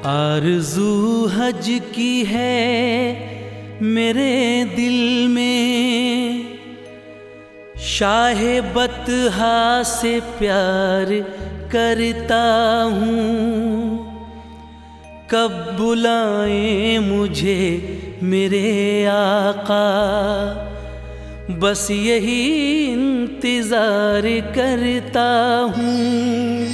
आरज़ू हज की है मेरे दिल में, शाहे बतहा से प्यार करता हूँ। कब बुलाएं मुझे मेरे आका, बस यही इंतज़ार करता हूँ।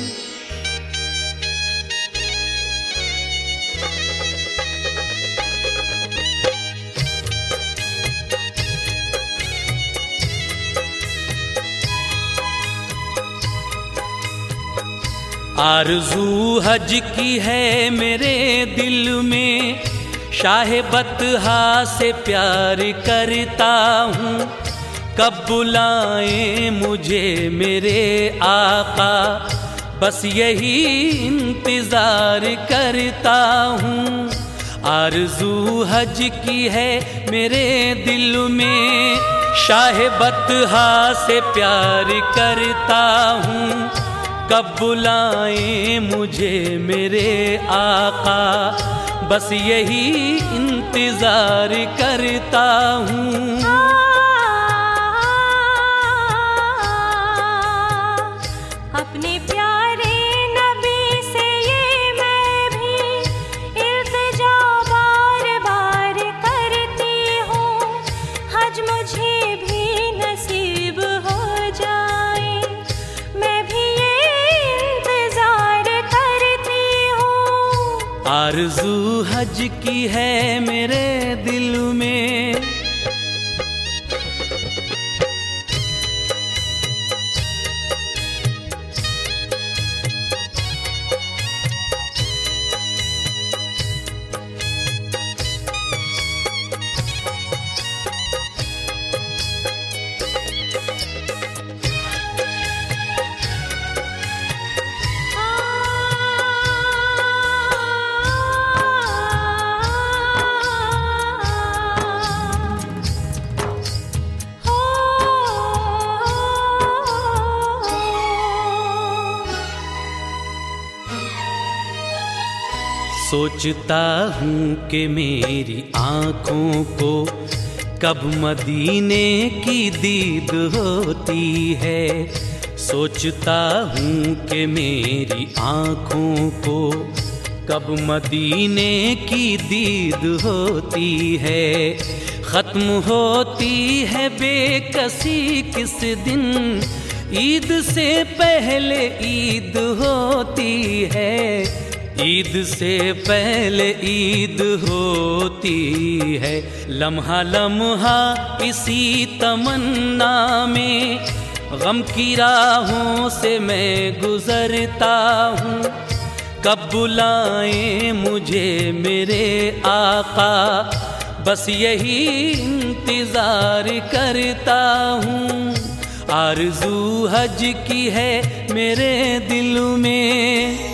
आरज़ू हज की है मेरे दिल में, शाहे बतहा से प्यार करता हूँ। कब बुलाएं मुझे मेरे आका, बस यही इंतज़ार करता हूँ। आरज़ू हज की है मेरे दिल में, शाहे बतहा से प्यार करता हूँ। कब बुलाएं मुझे मेरे आका, बस यही इंतज़ार करता हूँ। अपने प्यारे नबी से ये मैं भी इल्तिजा बार बार करती हूँ। हज मुझे भी नसीब हो जाए, मैं भी आरज़ू हज की है मेरे दिल में। सोचता हूँ कि मेरी आँखों को कब मदीने की दीद होती है। सोचता हूँ कि मेरी आँखों को कब मदीने की दीद होती है। ख़त्म होती है बेकसी किस दिन, ईद से पहले ईद होती है। ईद से पहले ईद होती है। लम्हा लम्हा इसी तमन्ना में गम की राहों से मैं गुजरता हूँ। कब बुलाएं मुझे मेरे आका, बस यही इंतज़ार करता हूँ। आरज़ू हज की है मेरे दिल में।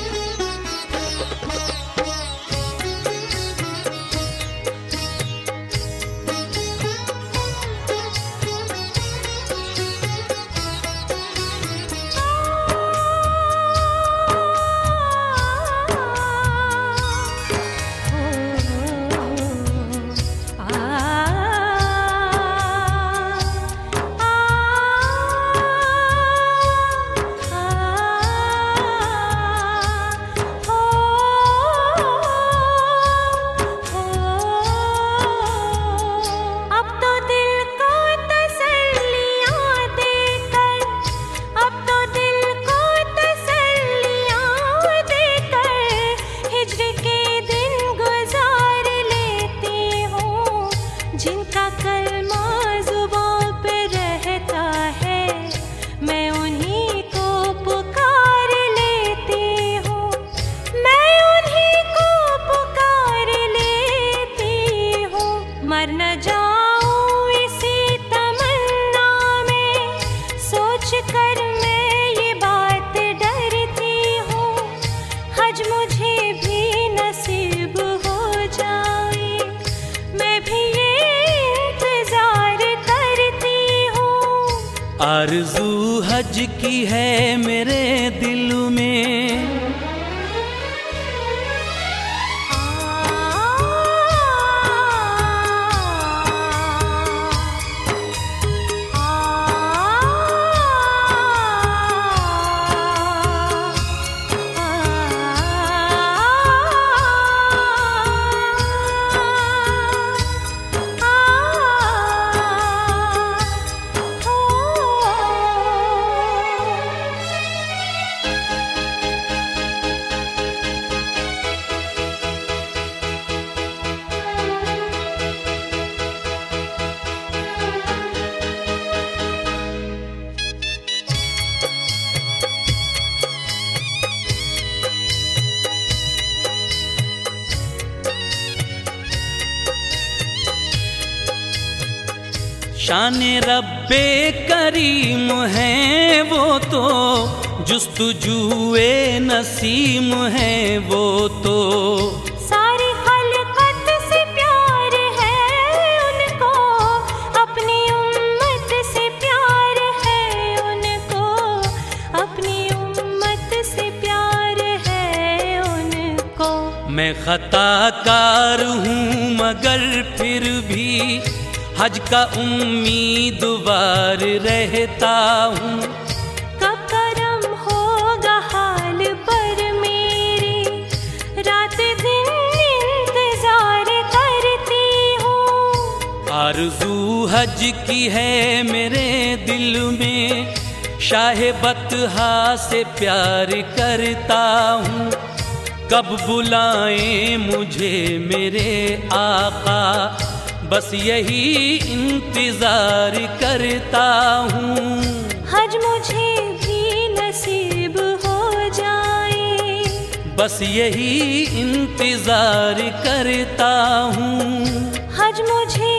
आरज़ू हज की है मेरे दिल में। शान रब्बे करीम है वो तो, जुस्तुजूए नसीम है वो तो। सारी खलकत से प्यार है उनको, अपनी उम्मत से प्यार है उनको, अपनी उम्मत से प्यार है उनको। मैं खताकार हूँ मगर फिर भी हज का उम्मीदवार रहता हूँ। कब करम होगा हाल पर मेरे, रात दिन इंतजार करती हूँ। आरज़ू हज की है मेरे दिल में, शाहे बतहा से प्यार करता हूँ। कब बुलाएं मुझे मेरे आका, बस यही इंतजार करता हूँ। हज मुझे भी नसीब हो जाए, बस यही इंतजार करता हूँ। हज मुझे